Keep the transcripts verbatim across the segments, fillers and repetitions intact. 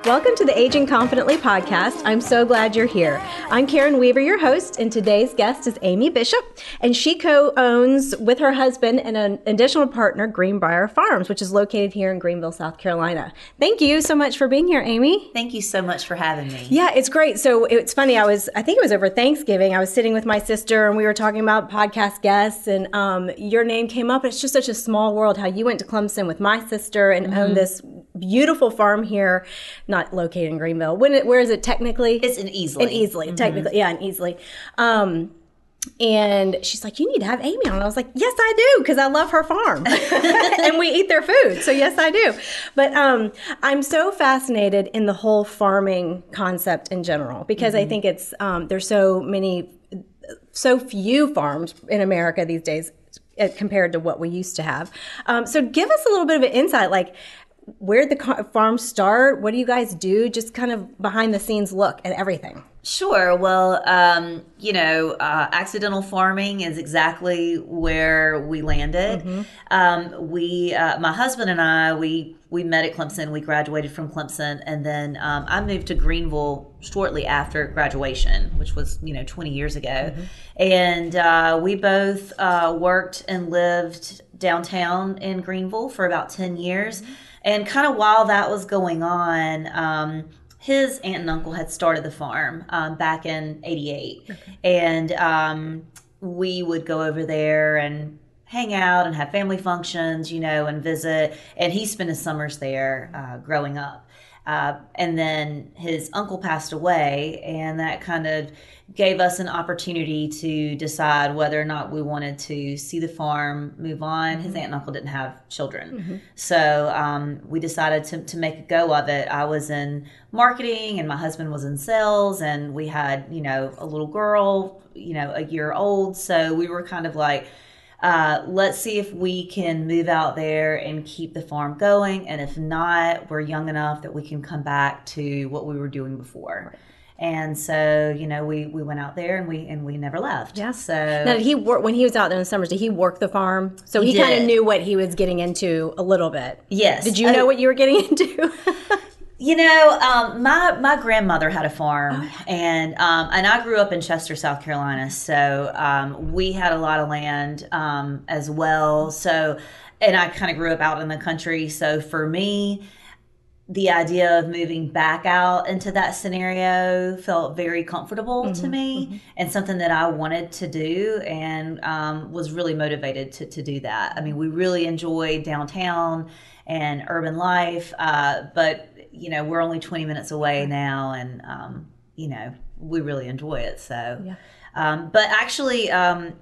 Welcome to the Aging Confidently podcast. I'm so glad you're here. I'm Karen Weaver, your host, and today's guest is Amy Bishop, and she co-owns with her husband and an additional partner, Greenbrier Farms, which is located here in Greenville, South Carolina. Thank you so much for being here, Amy. Thank you so much for having me. Yeah, it's great. So it's funny. I was, I think it was over Thanksgiving. I was sitting with my sister, and we were talking about podcast guests, and um, your name came up. It's just such a small world how you went to Clemson with my sister and mm-hmm. owned this beautiful farm here, not located in Greenville. When it, where is it technically? It's in Easley. In Easley, mm-hmm. technically, yeah, in Easley. Um, and she's like, "You need to have Amy on." And I was like, "Yes, I do, because I love her farm, and we eat their food. So yes, I do." But um, I'm so fascinated in the whole farming concept in general because mm-hmm. I think it's um, there's so many, so few farms in America these days compared to what we used to have. Um, so give us a little bit of an insight, like, where'd the farm start? What do you guys do? Just kind of behind the scenes look at everything. Sure. Well, um, you know, uh, accidental farming is exactly where we landed. Mm-hmm. Um, we, uh, my husband and I, we we met at Clemson. We graduated from Clemson, and then um, I moved to Greenville shortly after graduation, which was you know twenty years ago. Mm-hmm. And uh, we both uh, worked and lived downtown in Greenville for about ten years. Mm-hmm. And kind of while that was going on, um, his aunt and uncle had started the farm um, back in eighty-eight. Okay. And um, we would go over there and hang out and have family functions, you know, and visit. And he spent his summers there uh, growing up. Uh, and then his uncle passed away, and that kind of gave us an opportunity to decide whether or not we wanted to see the farm move on. Mm-hmm. His aunt and uncle didn't have children. Mm-hmm. So um, we decided to, to make a go of it. I was in marketing and my husband was in sales, and we had, you know, a little girl, you know, a year old. So we were kind of like, Uh, let's see if we can move out there and keep the farm going. And if not, we're young enough that we can come back to what we were doing before. Right. And so, you know, we, we went out there and we and we never left. Yeah. So now, did he work when he was out there in the summers? Did he work the farm? So he, he kind of knew what he was getting into a little bit. Yes. Did you know uh, what you were getting into? You know, um, my my grandmother had a farm, oh. and um, and I grew up in Chester, South Carolina, so um, we had a lot of land um, as well. So, and I kind of grew up out in the country. So for me, the idea of moving back out into that scenario felt very comfortable mm-hmm, to me, mm-hmm. and something that I wanted to do, and um, was really motivated to to do that. I mean, we really enjoyed downtown and urban life, uh, but you know, we're only twenty minutes away now, and, um, you know, we really enjoy it. So, yeah. um, but actually, um,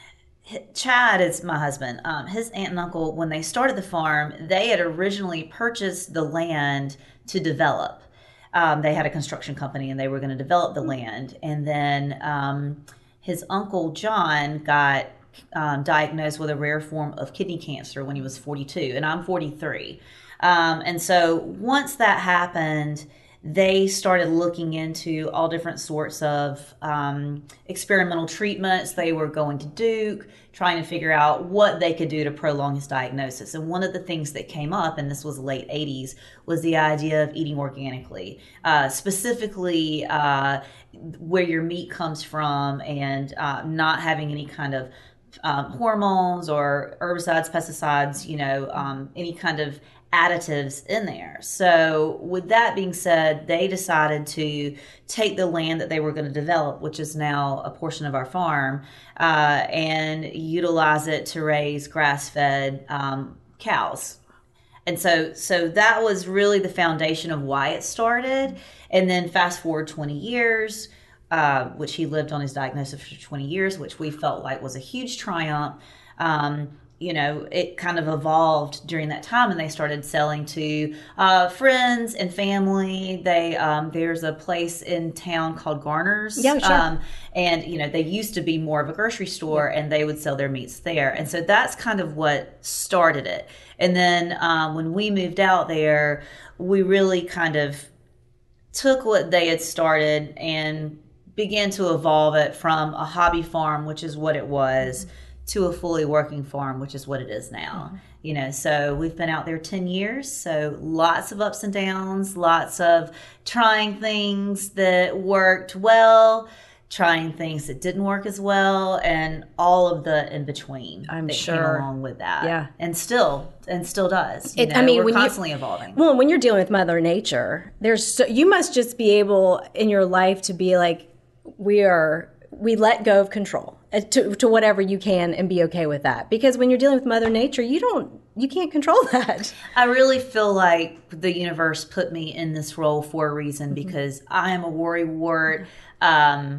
Chad is my husband. Um, his aunt and uncle, when they started the farm, they had originally purchased the land to develop. Um, they had a construction company, and they were going to develop the land. And then um, his uncle, John, got um, diagnosed with a rare form of kidney cancer when he was forty-two, and I'm forty-three. Um, and so once that happened, they started looking into all different sorts of um, experimental treatments. They were going to Duke, trying to figure out what they could do to prolong his diagnosis. And one of the things that came up, and this was the late eighties, was the idea of eating organically, uh, specifically uh, where your meat comes from, and uh, not having any kind of um, hormones or herbicides, pesticides, you know, um, any kind of additives in there. So with that being said, they decided to take the land that they were going to develop, which is now a portion of our farm, uh, and utilize it to raise grass-fed um, cows. And so so that was really the foundation of why it started. And then fast forward twenty years, uh, which he lived on his diagnosis for twenty years, which we felt like was a huge triumph. Um, you know, it kind of evolved during that time, and they started selling to uh, friends and family. They um, there's a place in town called Garner's. Yeah, sure. Um, and, you know, they used to be more of a grocery store, yeah. and they would sell their meats there. And so that's kind of what started it. And then um, when we moved out there, we really kind of took what they had started and began to evolve it from a hobby farm, which is what it was, to a fully working farm, which is what it is now. Mm-hmm. You know, so we've been out there ten years, so lots of ups and downs, lots of trying things that worked well, trying things that didn't work as well, and all of the in between I'm that sure. came along with that. Yeah. And still, and still does. You It, know, I mean, we're when constantly you, evolving. Well, when you're dealing with Mother Nature, there's so, you must just be able in your life to be like, we are, we let go of control to, to whatever you can and be okay with that. Because when you're dealing with Mother Nature, you don't, you can't control that. I really feel like the universe put me in this role for a reason, mm-hmm. because I am a worrywart. Um,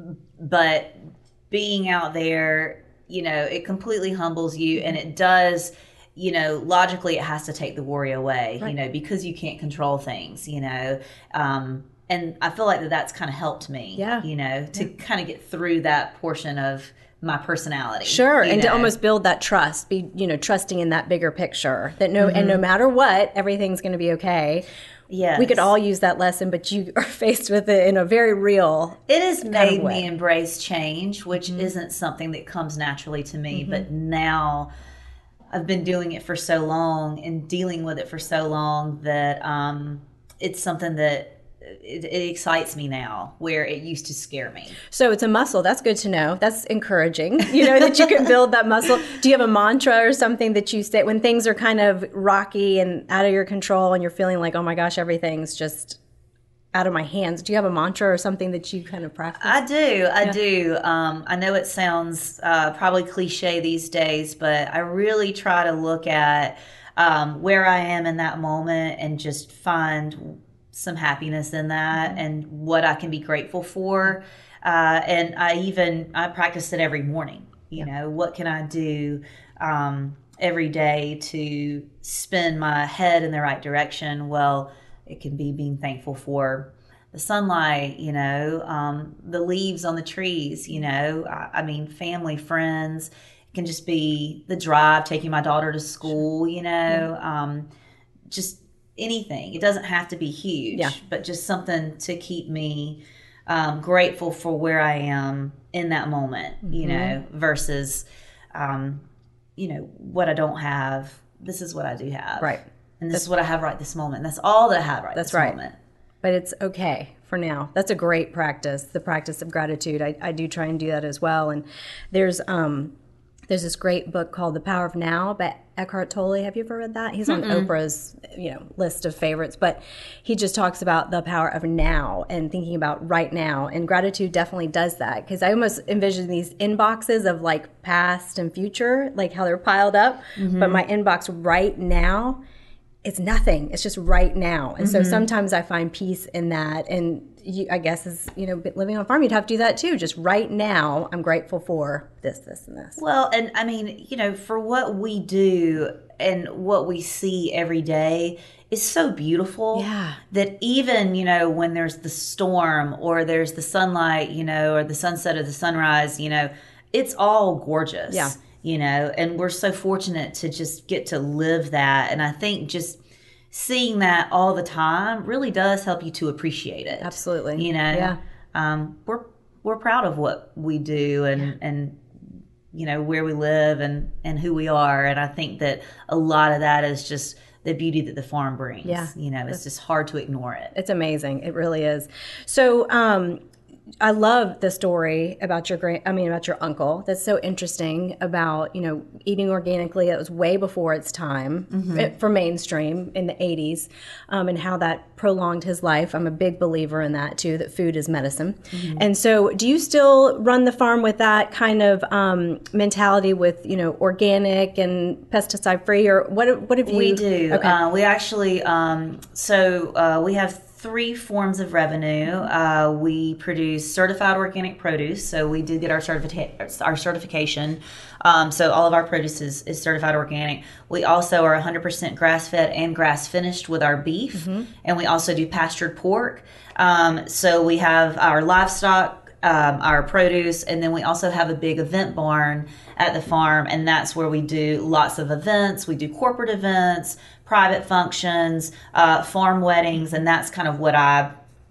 but being out there, you know, it completely humbles you, and it does, you know, logically it has to take the worry away, right. you know, because you can't control things, you know. Um, and I feel like that that's kind of helped me, yeah. you know, to yeah. kind of get through that portion of my personality. Sure. And know? to almost build that trust, be, you know, trusting in that bigger picture that no, mm-hmm. and no matter what, everything's going to be okay. Yes. We could all use that lesson, but you are faced with it in a very real It has made me embrace change, which mm-hmm. isn't something that comes naturally to me. Mm-hmm. But now I've been doing it for so long and dealing with it for so long that um, it's something that it, it excites me now, where it used to scare me. So it's a muscle. That's good to know. That's encouraging, you know, that you can build that muscle. Do you have a mantra or something that you say when things are kind of rocky and out of your control and you're feeling like, oh my gosh, everything's just out of my hands? Do you have a mantra or something that you kind of practice? I do. I yeah. do. Um, I know it sounds uh, probably cliche these days, but I really try to look at um, where I am in that moment and just find some happiness in that, mm-hmm. and what I can be grateful for. Uh, and I even, I practice it every morning. You yeah. know, what can I do um, every day to spin my head in the right direction? Well, it can be being thankful for the sunlight, you know, um, the leaves on the trees, you know, I, I mean, family, friends. It can just be the drive, taking my daughter to school, you know, yeah. um, just anything. It doesn't have to be huge, yeah. but just something to keep me um, grateful for where I am in that moment, mm-hmm. you know, versus, um, you know, what I don't have. This is what I do have. Right. And this that's, is what I have right this moment. That's all that I have right that's this right. moment. But it's okay for now. That's a great practice, the practice of gratitude. I, I do try and do that as well. And there's um, there's this great book called The Power of Now by Eckhart Tolle. Have you ever read that? He's on Mm-mm. Oprah's, you know, list of favorites. But he just talks about the power of now and thinking about right now. And gratitude definitely does that, because I almost envision these inboxes of like past and future, like how they're piled up. Mm-hmm. But my inbox right now, it's nothing. It's just right now. And mm-hmm. so sometimes I find peace in that. And you, I guess as, you know, living on a farm, you'd have to do that too. Just right now, I'm grateful for this, this, and this. Well, and I mean, you know, for what we do and what we see every day is so beautiful. Yeah. That even, you know, when there's the storm or there's the sunlight, you know, or the sunset or the sunrise, you know, it's all gorgeous. Yeah. You know, and we're so fortunate to just get to live that. And I think just seeing that all the time really does help you to appreciate it. Absolutely. You know, yeah. um, we're we're proud of what we do and, yeah. and you know, where we live and, and who we are. And I think that a lot of that is just the beauty that the farm brings. Yeah. You know, it's just hard to ignore it. It's amazing. It really is. So, um, I love the story about your grand, I mean, about your uncle. That's so interesting about, you know, eating organically. It was way before its time mm-hmm. for mainstream in the eighties, um, and how that prolonged his life. I'm a big believer in that too, that food is medicine. Mm-hmm. And so do you still run the farm with that kind of um, mentality with, you know, organic and pesticide free, or what, what have you? We do. Okay. Uh, we actually, um, so uh, we have three forms of revenue. Uh, we produce certified organic produce, so we did get our certifica- our certification. Um, so all of our produce is, is certified organic. We also are one hundred percent grass-fed and grass-finished with our beef, mm-hmm. and we also do pastured pork. Um, so we have our livestock, um, our produce, and then we also have a big event barn at the farm, and that's where we do lots of events. We do corporate events, private functions, uh, farm weddings, and that's kind of what I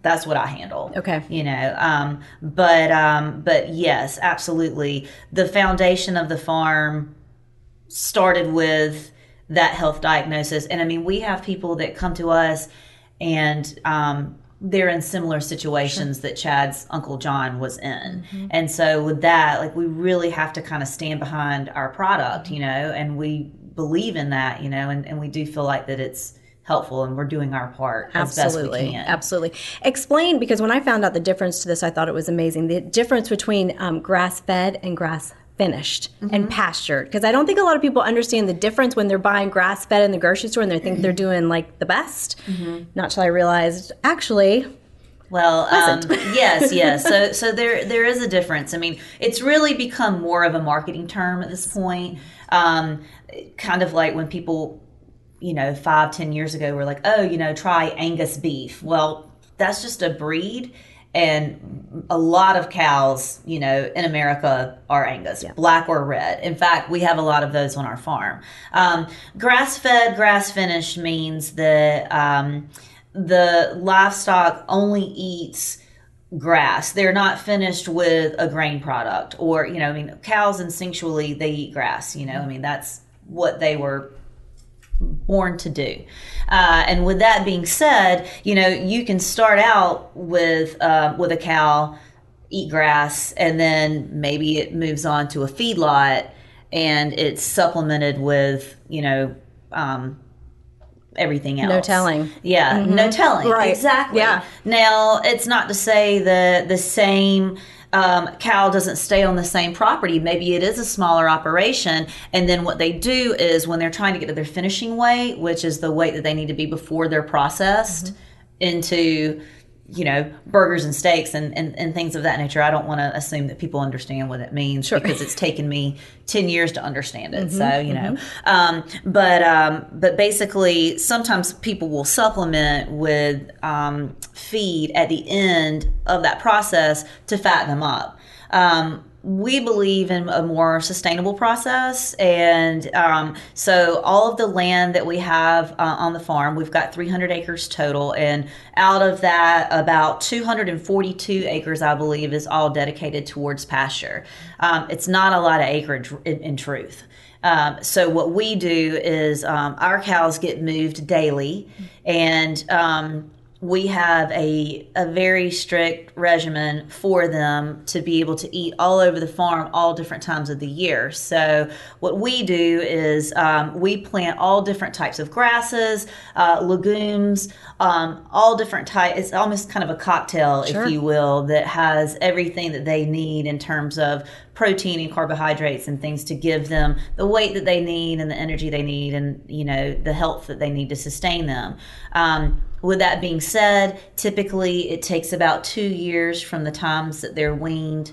that's what I handle. Okay. You know, um, but um, but yes, absolutely. The foundation of the farm started with that health diagnosis. And I mean, we have people that come to us and um, they're in similar situations sure. that Chad's Uncle John was in. Mm-hmm. And so with that, like, we really have to kind of stand behind our product, mm-hmm. you know, and we believe in that, you know, and, and we do feel like that it's helpful and we're doing our part as Absolutely. best we can. Absolutely. Explain, because when I found out the difference to this, I thought it was amazing. The difference between um, grass-fed and grass finished mm-hmm. and pastured, because I don't think a lot of people understand the difference when they're buying grass fed in the grocery store and they think they're doing like the best. Mm-hmm. Not till I realized actually. Well, um, yes, yes. So, so there, there is a difference. I mean, it's really become more of a marketing term at this point. Um, kind of like when people, you know, five, ten years ago were like, oh, you know, try Angus beef. Well, that's just a breed. And a lot of cows, you know, in America are Angus, yeah. black or red. In fact, we have a lot of those on our farm. Um, grass-fed, grass-finished means that um, the livestock only eats grass. They're not finished with a grain product, or, you know, I mean, cows instinctually, they eat grass, you know, I mean, that's what they were born to do. Uh, and with that being said, you know, you can start out with uh, with a cow, eat grass, and then maybe it moves on to a feedlot and it's supplemented with, you know, um, everything else. No telling. Yeah, mm-hmm. no telling. Right. Exactly. Yeah. Now, it's not to say that the same Um, cow doesn't stay on the same property. Maybe it is a smaller operation, and then what they do is when they're trying to get to their finishing weight, which is the weight that they need to be before they're processed mm-hmm. into, you know, burgers and steaks and, and, and things of that nature. I don't want to assume that people understand what it means sure. because it's taken me ten years to understand it. Mm-hmm, so, you mm-hmm. know, um, but, um, but basically sometimes people will supplement with, um, feed at the end of that process to fatten them up. Um, we believe in a more sustainable process. And um, so all of the land that we have uh, on the farm, we've got three hundred acres total. And out of that, about two hundred forty-two acres, I believe, is all dedicated towards pasture. Um, it's not a lot of acreage in, in truth. Um, so what we do is um, our cows get moved daily, and um, we have a, a very strict regimen for them to be able to eat all over the farm all different times of the year. So what we do is um, we plant all different types of grasses, uh, legumes, um, all different types. It's almost kind of a cocktail, sure. if you will, that has everything that they need in terms of protein and carbohydrates and things to give them the weight that they need and the energy they need and, you know, the health that they need to sustain them. Um, with that being said, typically it takes about two years from the times that they're weaned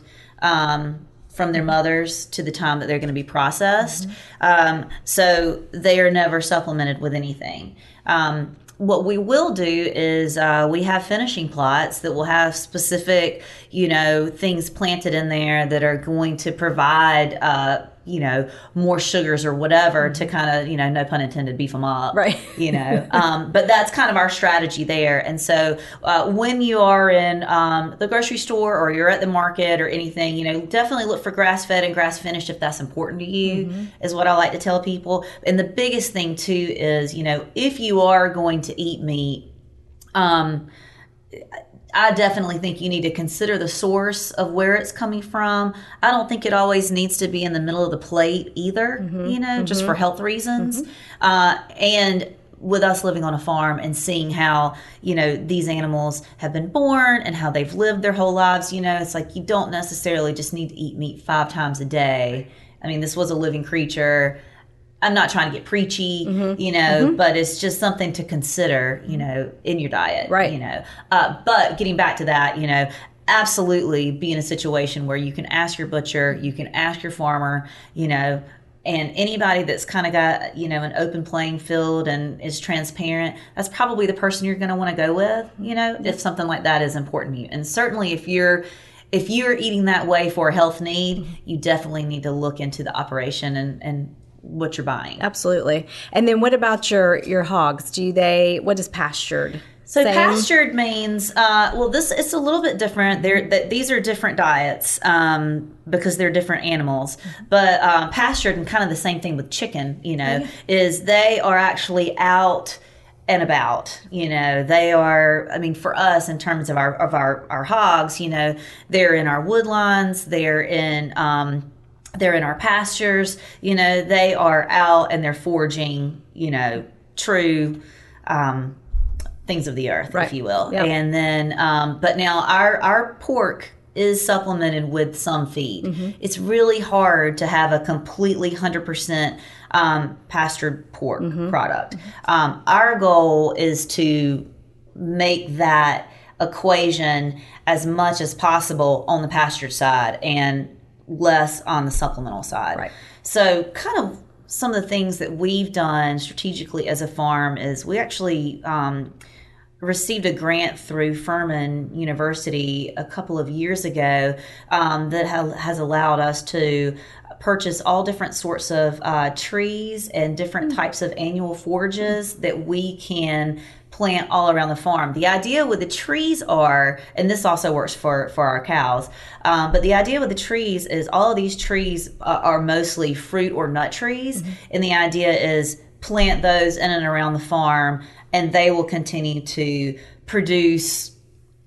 um, from their mothers to the time that they're going to be processed. Mm-hmm. Um, so they are never supplemented with anything. Um, What we will do is uh, we have finishing plots that will have specific, you know, things planted in there that are going to provide, uh, you know, more sugars or whatever mm-hmm. to kind of, you know, no pun intended, beef them up. Right. You know, um, but that's kind of our strategy there. And so uh, when you are in um, the grocery store or you're at the market or anything, you know, definitely look for grass-fed and grass-finished if that's important to you, mm-hmm. is what I like to tell people. And the biggest thing, too, is, you know, if you are going to eat meat, um, I definitely think you need to consider the source of where it's coming from. I don't think it always needs to be in the middle of the plate either, mm-hmm, you know, mm-hmm. just for health reasons. Mm-hmm. Uh, and with us living on a farm and seeing how, you know, these animals have been born and how they've lived their whole lives, you know, it's like you don't necessarily just need to eat meat five times a day. I mean, this was a living creature. I'm not trying to get preachy, mm-hmm. you know, mm-hmm. but it's just something to consider, you know, in your diet, right? You know, uh, but getting back to that, you know, absolutely be in a situation where you can ask your butcher, you can ask your farmer, you know, and anybody that's kind of got, you know, an open playing field and is transparent, that's probably the person you're going to want to go with, you know, if something like that is important to you. And certainly if you're, if you're eating that way for a health need, you definitely need to look into the operation and, and, what you're buying. Absolutely. And then what about your your hogs? Do they, what is pastured? So Same? pastured means, uh, well, this it's a little bit different. They're, th- these are different diets um, because they're different animals. But um, pastured, and kind of the same thing with chicken, you know, yeah. is they are actually out and about. You know, they are. I mean, for us, in terms of our of our our hogs, you know, they're in our woodlines. They're in. Um, they're in our pastures. You know, they are out and they're foraging. You know, true. Um, things of the earth, right. if you will. Yep. And then, um, but now our, our pork is supplemented with some feed. Mm-hmm. It's really hard to have a completely one hundred percent um, pastured pork mm-hmm. product. Um, our goal is to make that equation as much as possible on the pastured side and less on the supplemental side. Right. So kind of some of the things that we've done strategically as a farm is we actually um, received a grant through Furman University a couple of years ago um, that ha- has allowed us to purchase all different sorts of uh, trees and different mm-hmm. types of annual forages that we can plant all around the farm. The idea with the trees are, and this also works for, for our cows, um, but the idea with the trees is all of these trees uh, are mostly fruit or nut trees. Mm-hmm. And the idea is plant those in and around the farm and they will continue to produce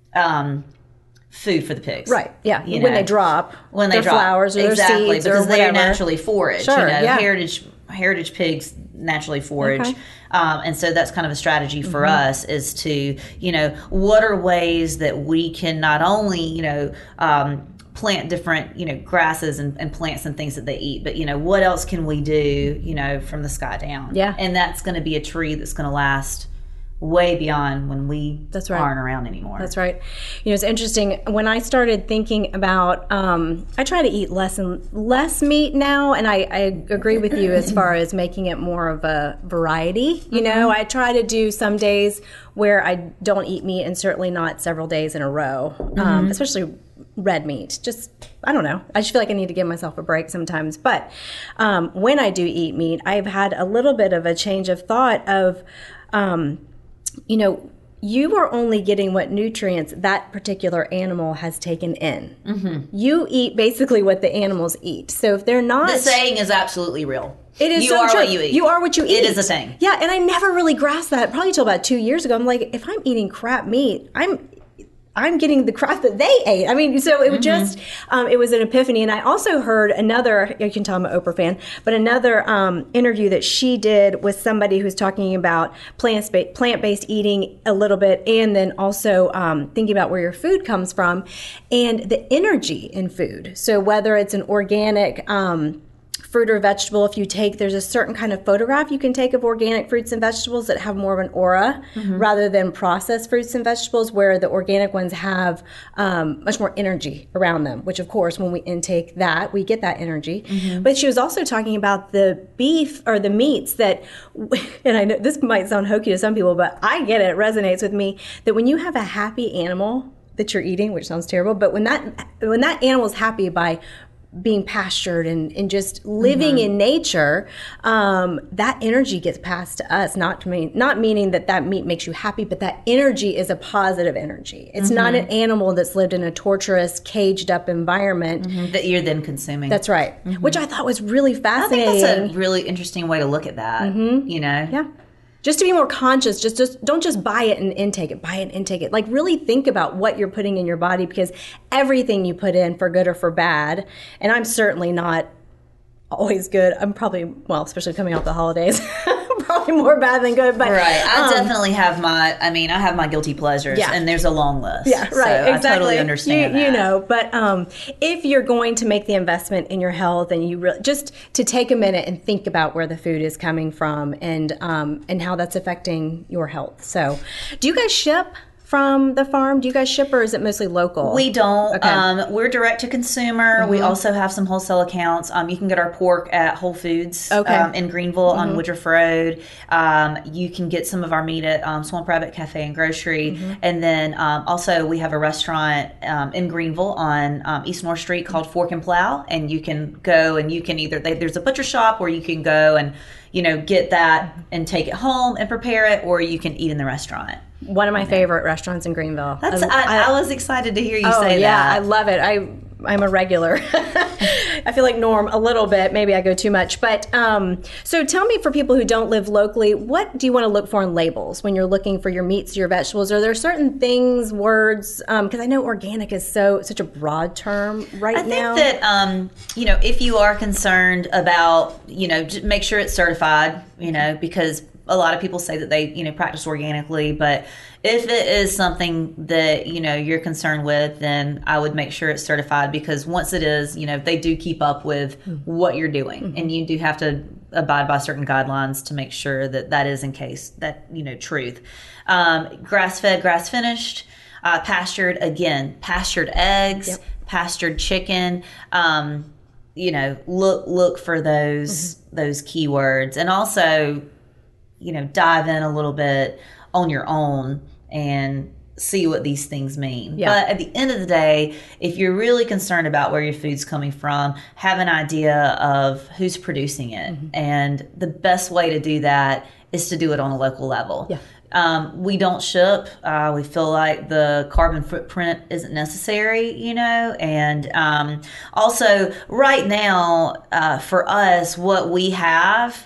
um, food for the pigs. Right. Yeah. You when know, they drop. When they their drop. flowers or exactly, their seeds because or they whatever. are naturally forage. Sure, you know, yeah. heritage heritage pigs naturally forage. Okay. Um, and so that's kind of a strategy for mm-hmm. us is to, you know, what are ways that we can not only, you know, um, plant different, you know, grasses and, and plants and things that they eat, but, you know, what else can we do, you know, from the sky down? Yeah. And that's going to be a tree that's going to last way beyond when we That's right. aren't around anymore. That's right. You know, it's interesting. When I started thinking about, um, I try to eat less and less meat now, and I, I agree with you as far as making it more of a variety. You mm-hmm. know, I try to do some days where I don't eat meat, and certainly not several days in a row, mm-hmm. um, especially red meat. Just, I don't know. I just feel like I need to give myself a break sometimes. But um, when I do eat meat, I've had a little bit of a change of thought of, um, you know, you are only getting what nutrients that particular animal has taken in. Mm-hmm. You eat basically what the animals eat. So if they're not... The saying is absolutely real. It is you so are true. what you eat. You are what you eat. It is a thing. Yeah, and I never really grasped that probably until about two years ago. I'm like, if I'm eating crap meat, I'm... I'm getting the crap that they ate. I mean, so it was mm-hmm. just, um, it was an epiphany. And I also heard another, you can tell I'm an Oprah fan, but another um, interview that she did with somebody who's talking about plant-based, plant-based eating a little bit, and then also um, thinking about where your food comes from and the energy in food. So whether it's an organic um fruit or vegetable, if you take, there's a certain kind of photograph you can take of organic fruits and vegetables that have more of an aura mm-hmm. rather than processed fruits and vegetables, where the organic ones have um, much more energy around them, which of course when we intake that, we get that energy. Mm-hmm. But she was also talking about the beef or the meats that, and I know this might sound hokey to some people, but I get it, it resonates with me, that when you have a happy animal that you're eating, which sounds terrible, but when that when that animal's happy by being pastured and, and just living mm-hmm. in nature, um, that energy gets passed to us. Not to mean, not meaning that that meat makes you happy, but that energy is a positive energy. It's mm-hmm. not an animal that's lived in a torturous, caged up environment mm-hmm. that you're then consuming. That's right. Mm-hmm. Which I thought was really fascinating. I think that's a really interesting way to look at that. Mm-hmm. You know, yeah. Just to be more conscious, just, just don't just buy it and intake it, buy it and intake it. Like really think about what you're putting in your body, because everything you put in, for good or for bad, and I'm certainly not always good. I'm probably, well, especially coming off the holidays, probably more bad than good. But right, I um, definitely have my, I mean, I have my guilty pleasures, yeah. and there's a long list. Yeah, right, so exactly. I totally understand you, that. You know, but um, if you're going to make the investment in your health, and you really, just to take a minute and think about where the food is coming from and um, and how that's affecting your health. So, do you guys ship from the farm? Do you guys ship, or is it mostly local? We don't. Okay. Um, we're direct to consumer. Mm-hmm. We also have some wholesale accounts. Um, you can get our pork at Whole Foods okay. um, in Greenville mm-hmm. on Woodruff Road. Um, you can get some of our meat at um, Swamp Rabbit Cafe and Grocery. Mm-hmm. And then um, also we have a restaurant um, in Greenville on um, East North Street called Fork and Plow. And you can go and you can either, they, there's a butcher shop where you can go and, you know, get that and take it home and prepare it, or you can eat in the restaurant. One of my favorite restaurants in Greenville. That's. I, I, I was excited to hear you oh, say yeah, that. I love it. I I'm a regular. I feel like Norm a little bit. Maybe I go too much. But um, so tell me, for people who don't live locally, what do you want to look for in labels when you're looking for your meats, your vegetables? Are there certain things, words? Because um, I know organic is so such a broad term right I now. I think that um, you know, if you are concerned about, you know, just make sure it's certified. You know, because a lot of people say that they, you know, practice organically, but if it is something that, you know, you're concerned with, then I would make sure it's certified, because once it is, you know, they do keep up with what you're doing, mm-hmm. and you do have to abide by certain guidelines to make sure that that is in case that, you know, truth. Um, grass-fed, grass-finished, uh, pastured, again, pastured eggs, yep. pastured chicken, um, you know, look, look for those, mm-hmm. those keywords, and also, you know, dive in a little bit on your own and see what these things mean. Yeah. But at the end of the day, if you're really concerned about where your food's coming from, have an idea of who's producing it. Mm-hmm. And the best way to do that is to do it on a local level. Yeah. Um, we don't ship. Uh, we feel like the carbon footprint isn't necessary, you know, and um, also right now, uh, for us, what we have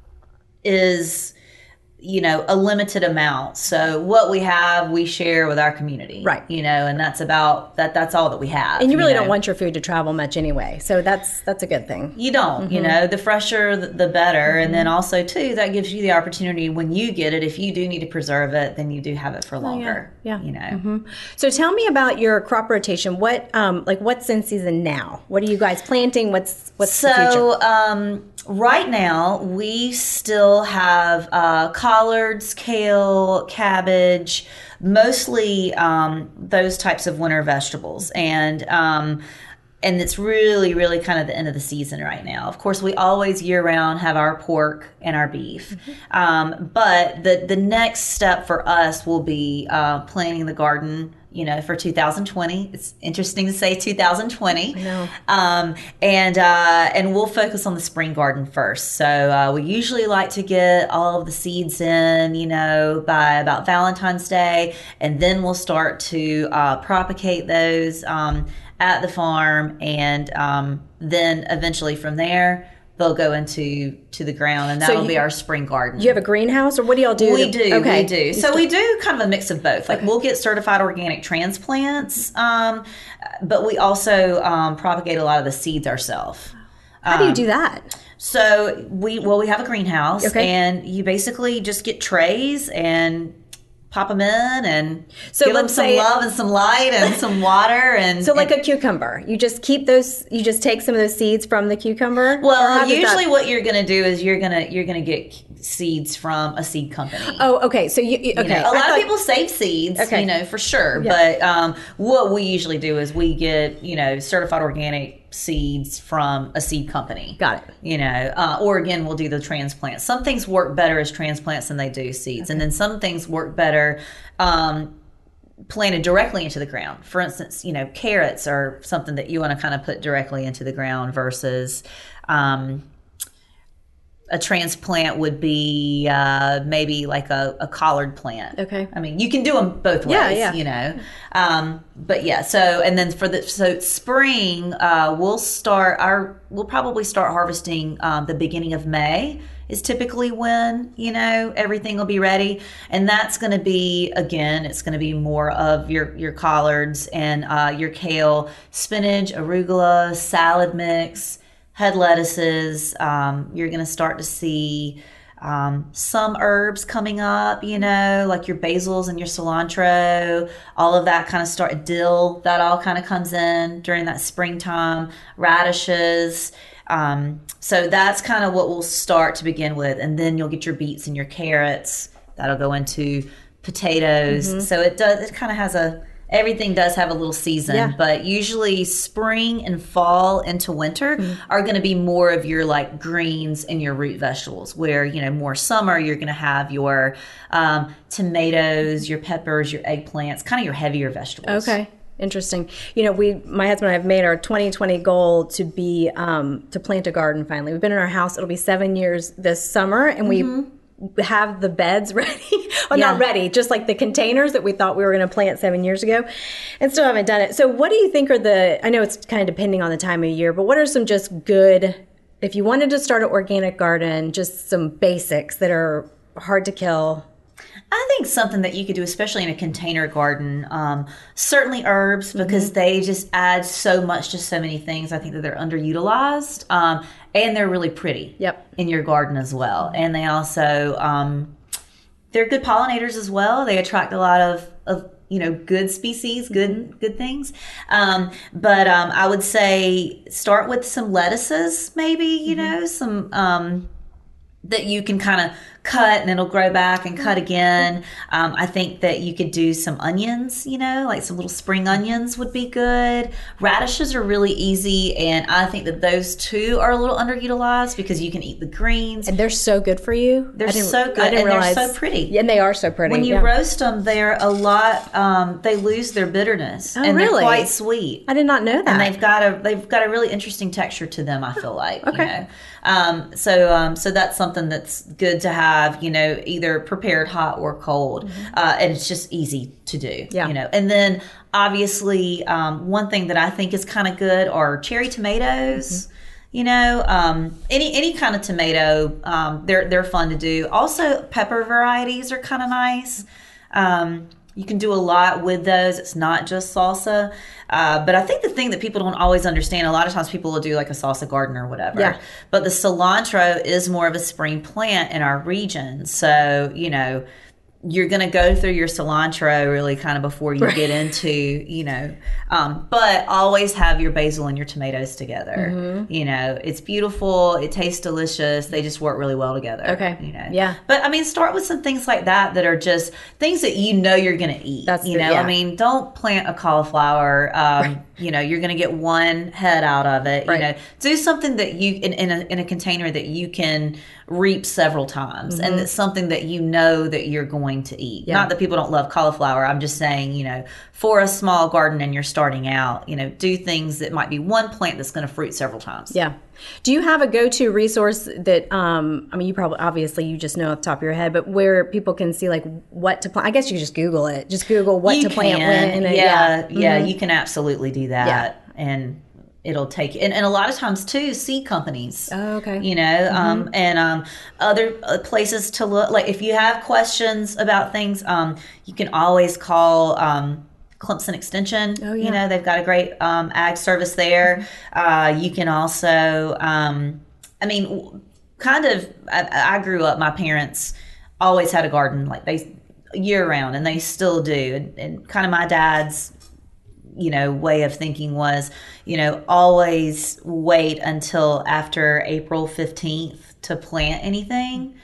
is, you know, a limited amount. So what we have, we share with our community. Right. You know, and that's about that. That's all that we have. And you really you know? don't want your food to travel much anyway. So that's that's a good thing. You don't, mm-hmm. you know, the fresher, the better. Mm-hmm. And then also, too, that gives you the opportunity when you get it, if you do need to preserve it, then you do have it for longer. Oh, yeah. yeah. You know. Mm-hmm. So tell me about your crop rotation. What, um, like, what's in season now? What are you guys planting? What's, what's so, the future? So, um, right now, we still have uh, collards, kale, cabbage, mostly um, those types of winter vegetables. And um, and it's really, really kind of the end of the season right now. Of course, we always year-round have our pork and our beef. Mm-hmm. Um, but the, the next step for us will be uh, planting the garden, you know, for two thousand twenty. It's interesting to say two thousand twenty. I know. Um, and, uh, and we'll focus on the spring garden first. So uh, we usually like to get all of the seeds in, you know, by about Valentine's Day. And then we'll start to uh, propagate those um, at the farm. And um, then eventually from there, they'll go into to the ground, and that'll so you, be our spring garden. You have a greenhouse, or what do y'all do? We to, do, okay. we do. So we do kind of a mix of both. Like okay. we'll get certified organic transplants, um, but we also um, propagate a lot of the seeds ourselves. How um, do you do that? So we well we have a greenhouse, okay. and you basically just get trays and pop them in and so give them some say, love and some light and some water. And so like and, a cucumber, you just keep those, you just take some of those seeds from the cucumber? Well, usually that... what you're going to do is you're going to, you're going to get seeds from a seed company. Oh, okay. So you, okay. You know, a lot thought... of people save seeds, okay. you know, for sure. Yeah. But um, what we usually do is we get, you know, certified organic seeds from a seed company. Got it. You know, uh, or again, we'll do the transplants. Some things work better as transplants than they do seeds. Okay. And then some things work better um, planted directly into the ground. For instance, you know, carrots are something that you want to kind of put directly into the ground versus um, a transplant would be uh, maybe like a, a collard plant. Okay. I mean, you can do them both ways, yeah, yeah. you know. Um, but yeah, so and then for the so spring, uh, we'll start our we'll probably start harvesting um, the beginning of May is typically when, you know, everything will be ready, and that's going to be again, it's going to be more of your your collards and uh, your kale, spinach, arugula, salad mix. Head lettuces, um, you're going to start to see um, some herbs coming up, you know, like your basils and your cilantro, all of that kind of start, dill, that all kind of comes in during that springtime, radishes. Um, so that's kind of what we'll start to begin with. And then you'll get your beets and your carrots. That'll go into potatoes. Mm-hmm. So it does, it kind of has a, everything does have a little season, yeah. but usually spring and fall into winter mm-hmm. are going to be more of your like greens and your root vegetables, where, you know, more summer, you're going to have your um, tomatoes, your peppers, your eggplants, kind of your heavier vegetables. Okay. Interesting. You know, we, my husband and I have made our twenty twenty goal to be, um, to plant a garden finally. We've been in our house. It'll be seven years this summer, and mm-hmm. we have the beds ready. Well, Yeah. not ready, just like the containers that we thought we were going to plant seven years ago, and still haven't done it. So what do you think are the, I know it's kind of depending on the time of year, but what are some just good, if you wanted to start an organic garden, just some basics that are hard to kill? I think something that you could do, especially in a container garden, um, certainly herbs, because they just add so much to so many things. I think that they're underutilized, um, and they're really pretty Yep. in your garden as well. And they also, um, they're good pollinators as well. They attract a lot of, of you know, good species, good mm-hmm. good things. Um, but um, I would say start with some lettuces, maybe, you mm-hmm. know, some um, that you can kind of cut and it'll grow back and cut again. Um, I think that you could do some onions, you know, like some little spring onions would be good. Radishes are really easy, and I think that those two are a little underutilized because you can eat the greens. And they're so good for you. They're I didn't- so good, I didn't and realize, they're so pretty. Yeah, and they are so pretty. When you yeah. roast them, they're a lot. Um, they lose their bitterness, Oh, and really? they're quite sweet. I did not know that. And they've got a they've got a really interesting texture to them. I feel like. Okay. You know? Um, so um, so that's something that's good to have. You know, either prepared hot or cold, mm-hmm. uh, and it's just easy to do. Yeah. You know, and then obviously um, one thing that I think is kind of good are cherry tomatoes. Mm-hmm. You know, um, any any kind of tomato, um, they're they're fun to do. Also, pepper varieties are kind of nice. Um, you can do a lot with those. It's not just salsa. Uh, but I think the thing that people don't always understand, a lot of times people will do like a salsa garden or whatever. Yeah. But the cilantro is more of a spring plant in our region. So, you know, you're going to go through your cilantro really kind of before you right. get into, you know, um, but always have your basil and your tomatoes together. Mm-hmm. You know, it's beautiful. It tastes delicious. They just work really well together. Okay. You know, yeah. But I mean, start with some things like that that are just things that you know you're going to eat. That's you the, know, yeah. I mean, don't plant a cauliflower. Um, right. You know, you're going to get one head out of it. Right. You know, do something that you in, in a in a container that you can reap several times, mm-hmm. and it's something that you know that you're going to eat. Yeah. Not that people don't love cauliflower. I'm just saying, you know, for a small garden and you're starting out, you know, do things that might be one plant that's going to fruit several times. Yeah. Do you have a go-to resource that, um, I mean, you probably, obviously you just know off the top of your head, but where people can see like what to plant? I guess you just Google it. Just Google what you to plant can. when. And yeah. It, yeah. Yeah. Mm-hmm. You can absolutely do that. Yeah. And it'll take, and, and a lot of times too, seed companies. Oh, okay. You know, mm-hmm. um, and um, other places to look. Like if you have questions about things, um, you can always call um, Clemson Extension. Oh, yeah. You know, they've got a great um, ag service there. Uh, you can also, um, I mean, kind of. I, I grew up. My parents always had a garden, like they year round, and they still do. And, and kind of my dad's, you know, way of thinking was, you know, always wait until after April fifteenth to plant anything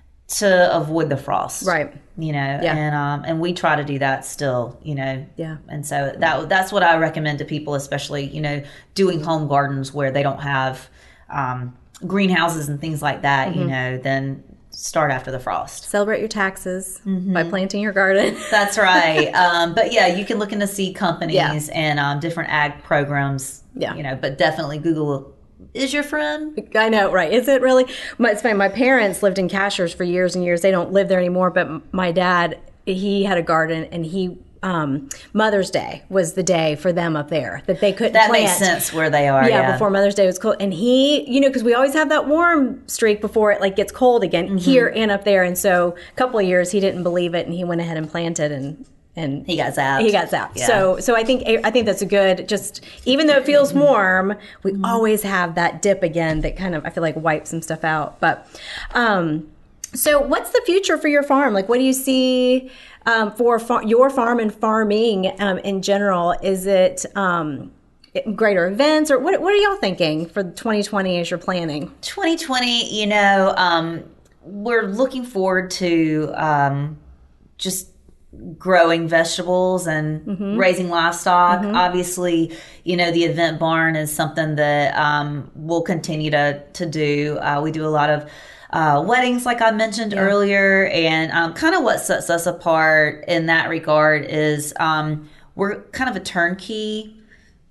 to avoid the frost. Right. You know, yeah. and um and we try to do that still, you know. Yeah. And so that that's what I recommend to people, especially, you know, doing home gardens where they don't have um greenhouses and things like that, mm-hmm. you know, then start after the frost. Celebrate your taxes mm-hmm. by planting your garden. That's right. Um, but yeah, you can look into seed companies yeah. and um, different ag programs. Yeah. You know, but definitely Google is your friend. I know, right? Is it really? My, it's funny. My parents lived in Cashers for years and years. They don't live there anymore. But my dad, he had a garden, and he. Um, Mother's Day was the day for them up there that they couldn't that plant. Makes sense where they are. Yeah, yeah. before Mother's Day was cold. And he, you know, because we always have that warm streak before it like gets cold again mm-hmm. here and up there. And so a couple of years he didn't believe it, and he went ahead and planted, and and he got zapped. He got zapped. Yeah. So so I think I think that's a good. Just even though it feels warm, we mm-hmm. always have that dip again that kind of I feel like wipes some stuff out. But um, so what's the future for your farm? Like, what do you see? Um, for far- your farm and farming um, in general, is it um, greater events, or what? What are y'all thinking for twenty twenty as you're planning? twenty twenty, you know, um, we're looking forward to um, just growing vegetables and mm-hmm. raising livestock. Mm-hmm. Obviously, you know, the event barn is something that um, we'll continue to to do. Uh, we do a lot of Uh, weddings, like I mentioned yeah. earlier, and um, kind of what sets us apart in that regard is um, we're kind of a turnkey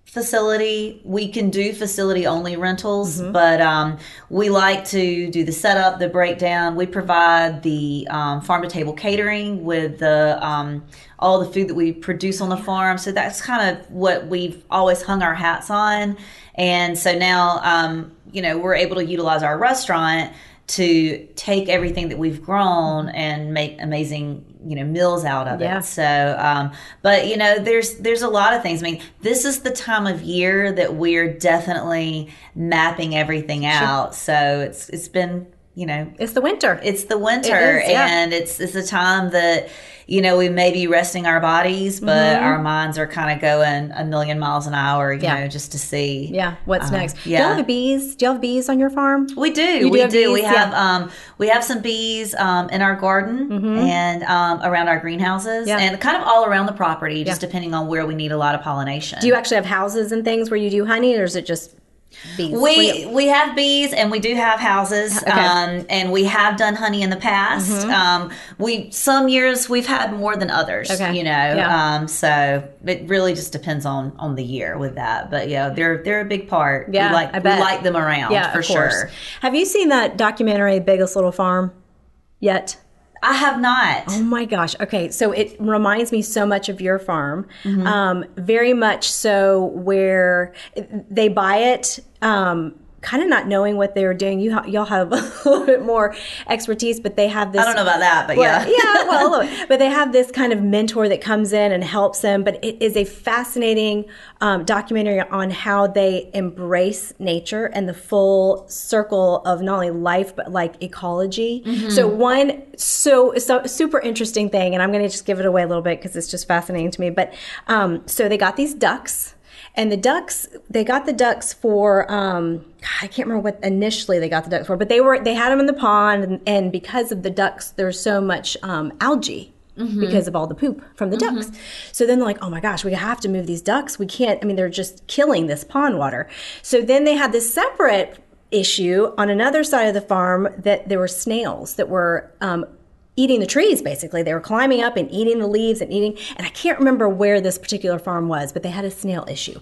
facility. We can do facility only rentals, mm-hmm. but um, we like to do the setup, the breakdown. We provide the um, farm to table catering with the um, all the food that we produce on the farm. So that's kind of what we've always hung our hats on. And so now, um, you know, we're able to utilize our restaurant to take everything that we've grown and make amazing, you know, meals out of yeah. it. So, um, but you know, there's, there's a lot of things. I mean, this is the time of year that we're definitely mapping everything out. Sure. So it's, it's been, you know, it's the winter. It's the winter, it is, yeah. and it's it's a time that, you know, we may be resting our bodies, but mm-hmm. our minds are kind of going a million miles an hour, you yeah. know, just to see. Yeah, what's um, next? Yeah. Do you have bees? Do you have bees on your farm? We do. You we do. do. Bees? We have yeah. um we have some bees um in our garden mm-hmm. and um around our greenhouses yeah. and kind of all around the property, just yeah. depending on where we need a lot of pollination. Do you actually have houses and things where you do honey, or is it just bees? We we have bees and we do have houses, okay. um, and we have done honey in the past. Mm-hmm. Um, we some years we've had more than others, okay. you know. Yeah. Um, so it really just depends on, on the year with that. But yeah, they're they're a big part. Yeah, we like I bet. we like them around yeah, for of course. sure. Have you seen that documentary Biggest Little Farm yet? I have not. Oh my gosh. Okay. So it reminds me so much of your farm. Mm-hmm. Um, very much so, where they buy it, um, kind of not knowing what they were doing. You ha- y'all have a little bit more expertise, but they have this. I don't know about that, but well, yeah. yeah, well, a little, but they have this kind of mentor that comes in and helps them. But it is a fascinating um, documentary on how they embrace nature and the full circle of not only life, but like ecology. Mm-hmm. So one, so, so super interesting thing, and I'm going to just give it away a little bit because it's just fascinating to me. But um, so they got these ducks. And the ducks, they got the ducks for, um, I can't remember what initially they got the ducks for, but they were, they had them in the pond, and, and because of the ducks, there's so much um, algae mm-hmm. because of all the poop from the mm-hmm. ducks. So then they're like, oh my gosh, we have to move these ducks. We can't, I mean, they're just killing this pond water. So then they had this separate issue on another side of the farm that there were snails that were um, eating the trees, basically. They were climbing up and eating the leaves and eating, and I can't remember where this particular farm was, but they had a snail issue.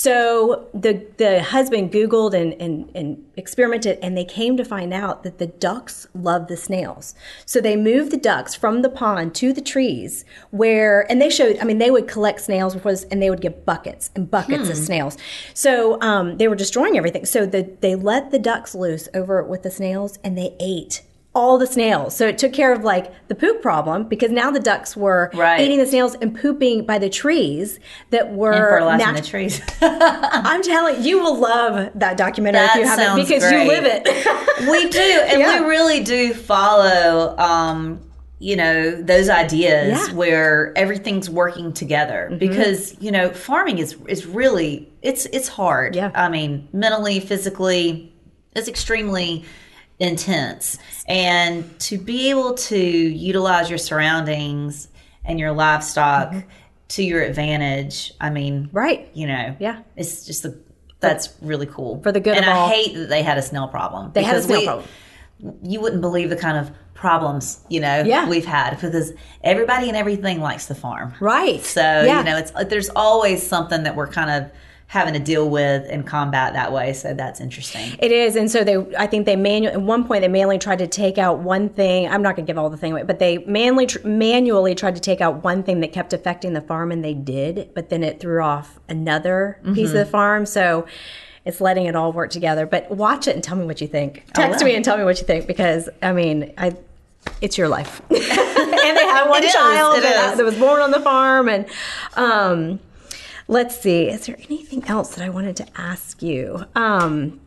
So the the husband Googled and, and, and experimented, and they came to find out that the ducks love the snails. So they moved the ducks from the pond to the trees where, and they showed, I mean, they would collect snails before this, and they would get buckets and buckets hmm. of snails. So um, they were destroying everything. So the, they let the ducks loose over with the snails, and they ate all the snails. So it took care of like the poop problem, because now the ducks were right. eating the snails and pooping by the trees that were and fertilizing nat- the trees. I'm telling you, you will love that documentary that if you haven't, because great. you live it. We do, and yeah. we really do follow um you know, those ideas yeah. where everything's working together, mm-hmm. because, you know, farming is is really it's it's hard. Yeah. I mean, mentally, physically, it's extremely intense, and to be able to utilize your surroundings and your livestock mm-hmm. to your advantage, I mean, right, you know, yeah, it's just the that's really cool for the good and of I all. hate that they had a snail problem. They had a snail we, problem. You wouldn't believe the kind of problems, you know, yeah. we've had, because everybody and everything likes to farm, right? So yeah. you know, it's there's always something that we're kind of having to deal with and combat that way. So that's interesting. It is. And so they, I think they manually, at one point they manually tried to take out one thing. I'm not going to give all the thing away, but they manually, tr- manually tried to take out one thing that kept affecting the farm, and they did, but then it threw off another mm-hmm. piece of the farm. So it's letting it all work together. But watch it and tell me what you think. Text me and tell me what you think, because I mean, I, it's your life. And they had one it child is, it that, is. that was born on the farm. And, um, let's see. Is there anything else that I wanted to ask you? Um,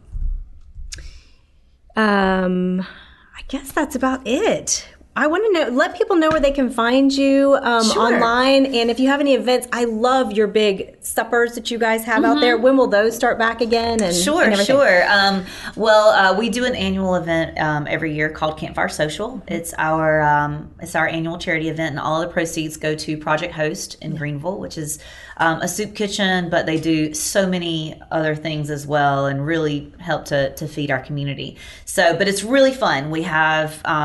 um, I guess that's about it. I want to know, let people know where they can find you um, sure. online. And if you have any events, I love your big suppers that you guys have mm-hmm. out there. When will those start back again? And Sure, and sure. Um, well, uh, we do an annual event um, every year called Campfire Social. It's our um, it's our annual charity event, and all of the proceeds go to Project Host in Greenville, which is um, a soup kitchen, but they do so many other things as well, and really help to to feed our community. So, but it's really fun. We have um,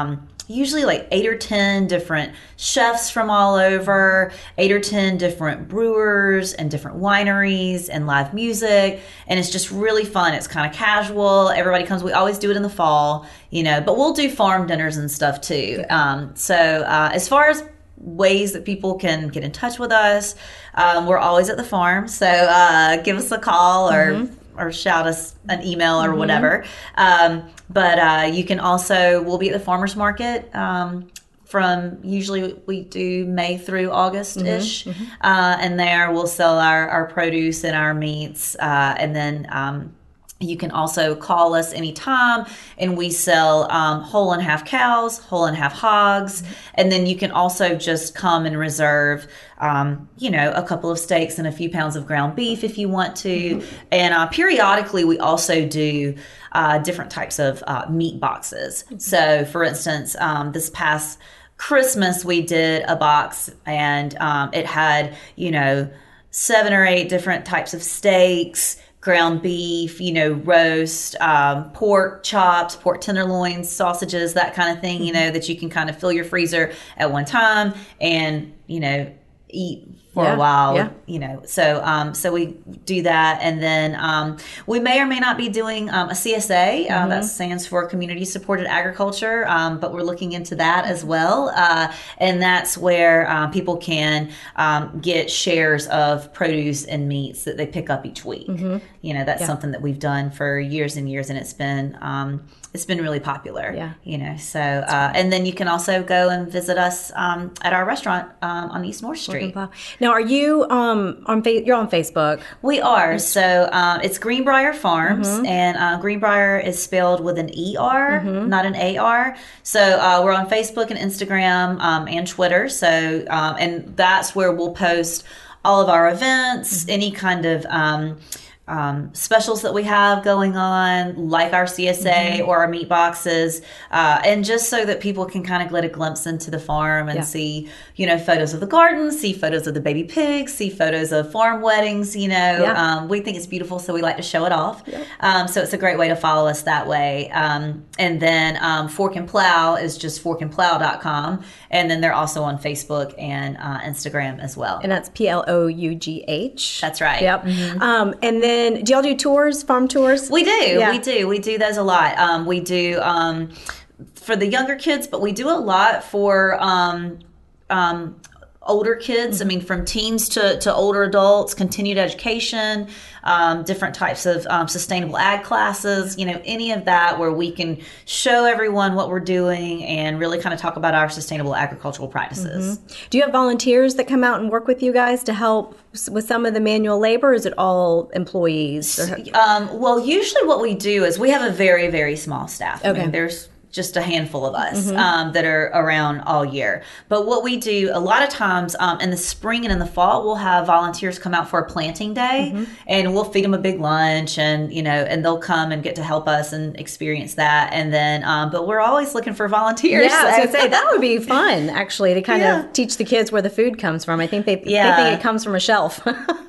usually like eight or ten different chefs from all over, eight or ten different brewers and different wineries and live music. And it's just really fun. It's kind of casual. Everybody comes. We always do it in the fall, you know, but we'll do farm dinners and stuff too. Um, so uh, as far as ways that people can get in touch with us, um, we're always at the farm. So uh, give us a call or mm-hmm. or shout us an email or mm-hmm. whatever. Um, but uh, you can also, we'll be at the farmers market um, from usually we do May through August-ish. Mm-hmm. Mm-hmm. Uh, and there we'll sell our, our produce and our meats. Uh, and then um, you can also call us anytime, and we sell um, whole and half cows, whole and half hogs. Mm-hmm. And then you can also just come and reserve, um, you know, a couple of steaks and a few pounds of ground beef if you want to. Mm-hmm. And uh, periodically, we also do uh, different types of uh, meat boxes. Mm-hmm. So, for instance, um, this past Christmas, we did a box, and um, it had, you know, seven or eight different types of steaks, ground beef, you know, roast, um, pork chops, pork tenderloins, sausages, that kind of thing, you know, that you can kind of fill your freezer at one time and, you know, eat for yeah, a while, yeah. you know. So um, so we do that. And then um, we may or may not be doing um, a C S A. Mm-hmm. Uh, that stands for Community Supported Agriculture. Um, but we're looking into that as well. Uh, and that's where uh, people can um, get shares of produce and meats that they pick up each week. Mm-hmm. You know, that's yeah. something that we've done for years and years. And it's been... Um, It's been really popular, yeah. you know. So, uh, and then you can also go and visit us um, at our restaurant um, on East North Street. Now, are you um, on? Fa- you're on Facebook. We are. So um, it's Greenbrier Farms, mm-hmm. and uh, Greenbrier is spelled with an E R, mm-hmm. not an A R. So uh, we're on Facebook and Instagram um, and Twitter. So, um, and that's where we'll post all of our events, mm-hmm. any kind of. Um, Um, specials that we have going on, like our C S A mm-hmm. or our meat boxes, uh, and just so that people can kind of get a glimpse into the farm and yeah. see, you know, photos of the garden, see photos of the baby pigs, see photos of farm weddings, you know. Yeah. Um, we think it's beautiful, so we like to show it off. Yeah. Um, so it's a great way to follow us that way. Um, and then um, Fork and Plow is just fork and plow dot com. And then they're also on Facebook and uh, Instagram as well. And that's P L O U G H. That's right. Yep. Mm-hmm. Um, and then And do y'all do tours, farm tours? We do. Yeah. We do. We do those a lot. Um, we do um, for the younger kids, but we do a lot for um, um, older kids. Mm-hmm. I mean, from teens to, to older adults, continued education, um, different types of um, sustainable ag classes, you know, any of that where we can show everyone what we're doing and really kind of talk about our sustainable agricultural practices. Mm-hmm. Do you have volunteers that come out and work with you guys to help with some of the manual labor? Or is it all employees? Or... Um, well, usually what we do is we have a very, very small staff. Okay. I mean, there's just a handful of us mm-hmm. um, that are around all year. But what we do a lot of times um, in the spring and in the fall, we'll have volunteers come out for a planting day mm-hmm. and we'll feed them a big lunch and, you know, and they'll come and get to help us and experience that. And then, um, but we're always looking for volunteers. Yeah, so. I was gonna say, that would be fun actually to kind yeah. of teach the kids where the food comes from. I think they, yeah. they think it comes from a shelf.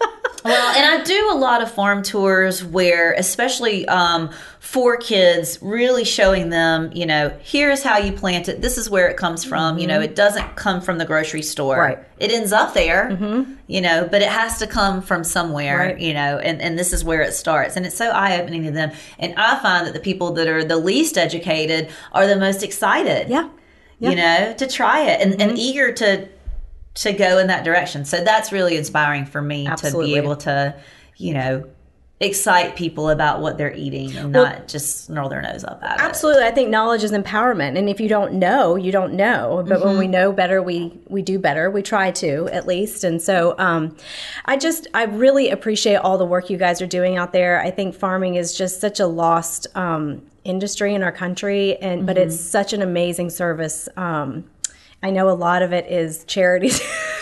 Well, and I do a lot of farm tours where, especially um, for kids, really showing them, you know, here's how you plant it. This is where it comes from. Mm-hmm. You know, it doesn't come from the grocery store. Right. It ends up there, mm-hmm. you know, but it has to come from somewhere, right. you know, and, and this is where it starts. And it's so eye-opening to them. And I find that the people that are the least educated are the most excited, yeah, yeah. you know, to try it and, mm-hmm. and eager to to go in that direction. So that's really inspiring for me Absolutely. to be able to, you know, excite people about what they're eating and well, not just snarl their nose up at absolutely. it. I think knowledge is empowerment. And if you don't know, you don't know. But mm-hmm. when we know better, we, we do better. We try to, at least. And so um, I just, I really appreciate all the work you guys are doing out there. I think farming is just such a lost um, industry in our country, and mm-hmm. but it's such an amazing service. Um, I know a lot of it is charities.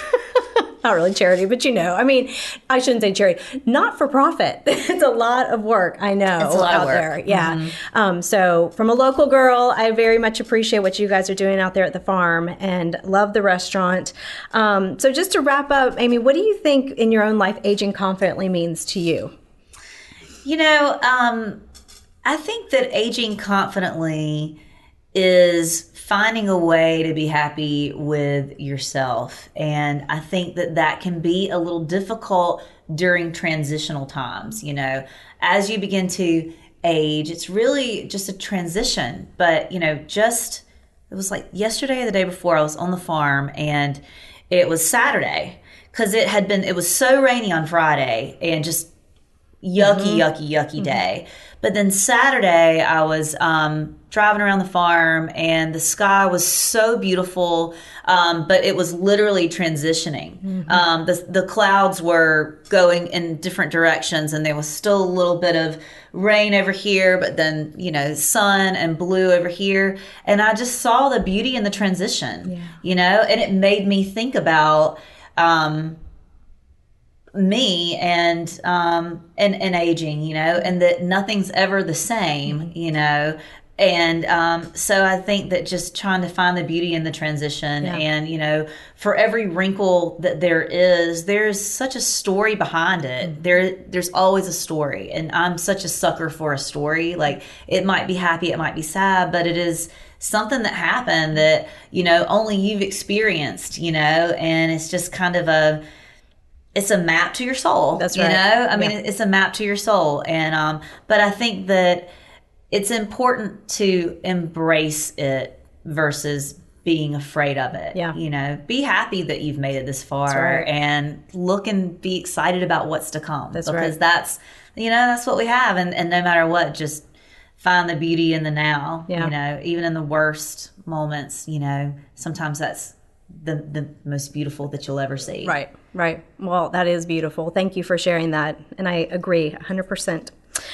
Not really charity, but you know, I mean, I shouldn't say charity. Not for profit. It's a lot of work. I know. It's a lot out of work. There. Yeah. Mm-hmm. Um, so from a local girl, I very much appreciate what you guys are doing out there at the farm and love the restaurant. Um, so just to wrap up, Amy, what do you think in your own life aging confidently means to you? You know, um, I think that aging confidently is finding a way to be happy with yourself. And I think that that can be a little difficult during transitional times. You know, as you begin to age, it's really just a transition. But, you know, just, it was like yesterday or the day before, I was on the farm, and it was Saturday, because it had been, it was so rainy on Friday and just yucky, mm-hmm. yucky, yucky mm-hmm. day. But then Saturday, I was um, driving around the farm, and the sky was so beautiful, um, but it was literally transitioning. Mm-hmm. Um, the, the clouds were going in different directions, and there was still a little bit of rain over here, but then, you know, sun and blue over here. And I just saw the beauty in the transition, yeah. you know, and it made me think about um, me and, um, and, and aging, you know, and that nothing's ever the same, mm-hmm. you know. And um, so I think that just trying to find the beauty in the transition, yeah. and, you know, for every wrinkle that there is, there's such a story behind it. Mm-hmm. There, there's always a story. And I'm such a sucker for a story. Like, it might be happy, it might be sad, but it is something that happened that, you know, only you've experienced, you know, and it's just kind of a, it's a map to your soul. That's right. You know, I mean, yeah. it's a map to your soul. And, um, but I think that it's important to embrace it versus being afraid of it. Yeah. You know, be happy that you've made it this far, that's right. and look and be excited about what's to come. That's because right. that's, you know, that's what we have. And, and no matter what, just find the beauty in the now, yeah. you know, even in the worst moments, you know, sometimes that's the, the most beautiful that you'll ever see. Right. Right. Well, that is beautiful. Thank you for sharing that. And I agree one hundred percent.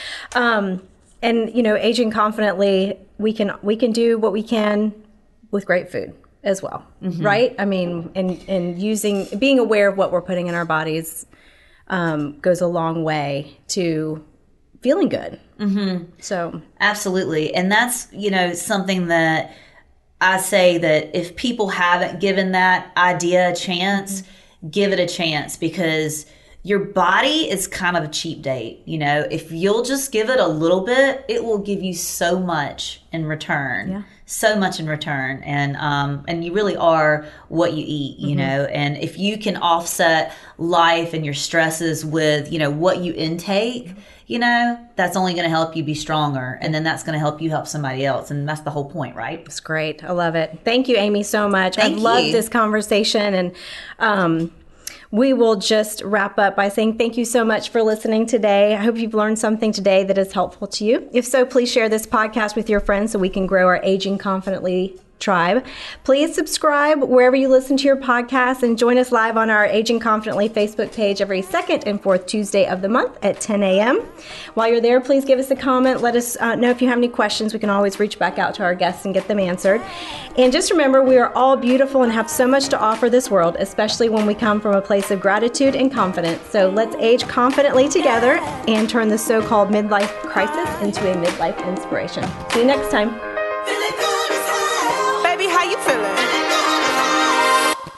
Um, And, you know, aging confidently, we can we can do what we can with great food as well, mm-hmm. right? I mean, and, and using, being aware of what we're putting in our bodies um, goes a long way to feeling good. Mm-hmm. So. Absolutely. And that's, you know, something that I say that if people haven't given that idea a chance, mm-hmm. give it a chance, because your body is kind of a cheap date. You know, if you'll just give it a little bit, it will give you so much in return, yeah. so much in return. And, um, and you really are what you eat, you mm-hmm. know, and if you can offset life and your stresses with, you know, what you intake, mm-hmm. you know, that's only going to help you be stronger. And then that's going to help you help somebody else. And that's the whole point, right? It's great. I love it. Thank you, Amy, so much. Thank I love you. this conversation. And, um, we will just wrap up by saying thank you so much for listening today. I hope you've learned something today that is helpful to you. If so, please share this podcast with your friends so we can grow our Aging Confidently tribe. Please subscribe wherever you listen to your podcast, and join us live on our Aging Confidently Facebook page every second and fourth Tuesday of the month at ten a.m. While you're there, please give us a comment. Let us uh, know if you have any questions. We can always reach back out to our guests and get them answered. And just remember, we are all beautiful and have so much to offer this world, especially when we come from a place of gratitude and confidence. So let's age confidently together and turn the so-called midlife crisis into a midlife inspiration. See you next time.